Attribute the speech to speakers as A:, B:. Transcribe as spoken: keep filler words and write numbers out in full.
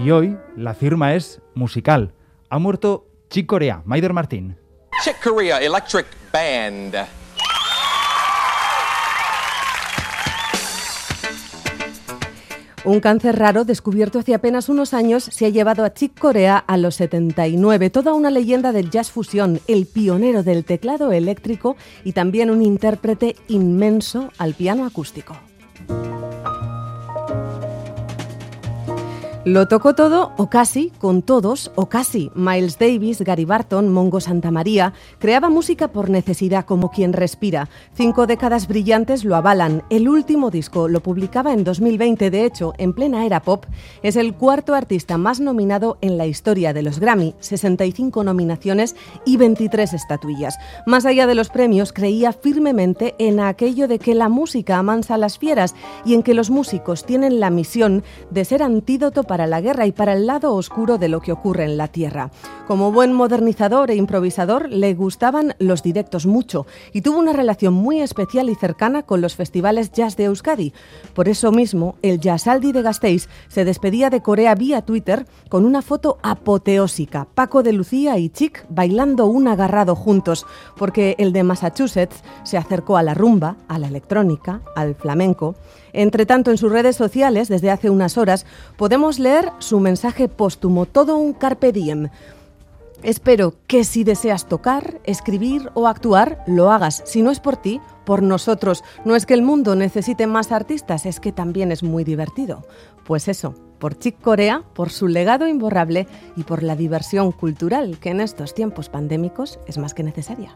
A: Y hoy la firma es musical. Ha muerto Chick Corea, Maider Martín.
B: Chick Corea Electric Band.
C: Un cáncer raro descubierto hace apenas unos años se ha llevado a Chick Corea a los setenta y nueve. Toda una leyenda del jazz fusión, el pionero del teclado eléctrico y también un intérprete inmenso al piano acústico. Lo tocó todo, o casi, con todos, o casi. Miles Davis, Gary Barton, Mongo Santamaría, creaba música por necesidad, como quien respira. Cinco décadas brillantes lo avalan. El último disco lo publicaba en dos mil veinte, de hecho, en plena era pop. Es el cuarto artista más nominado en la historia de los Grammy, sesenta y cinco nominaciones y veintitrés estatuillas. Más allá de los premios, creía firmemente en aquello de que la música amansa a las fieras y en que los músicos tienen la misión de ser antídoto para la guerra y para el lado oscuro de lo que ocurre en la tierra. Como buen modernizador e improvisador, le gustaban los directos mucho y tuvo una relación muy especial y cercana con los festivales jazz de Euskadi. Por eso mismo, el Jazzaldi de Gasteiz se despedía de Corea vía Twitter con una foto apoteósica. Paco de Lucía y Chick bailando un agarrado juntos, porque el de Massachusetts se acercó a la rumba, a la electrónica, al flamenco. Entre tanto, en sus redes sociales, desde hace unas horas, podemos leer su mensaje póstumo, todo un carpe diem. Espero que si deseas tocar, escribir o actuar, lo hagas. Si no es por ti, por nosotros. No es que el mundo necesite más artistas, es que también es muy divertido. Pues eso, por Chick Corea, por su legado imborrable y por la diversión cultural que en estos tiempos pandémicos es más que necesaria.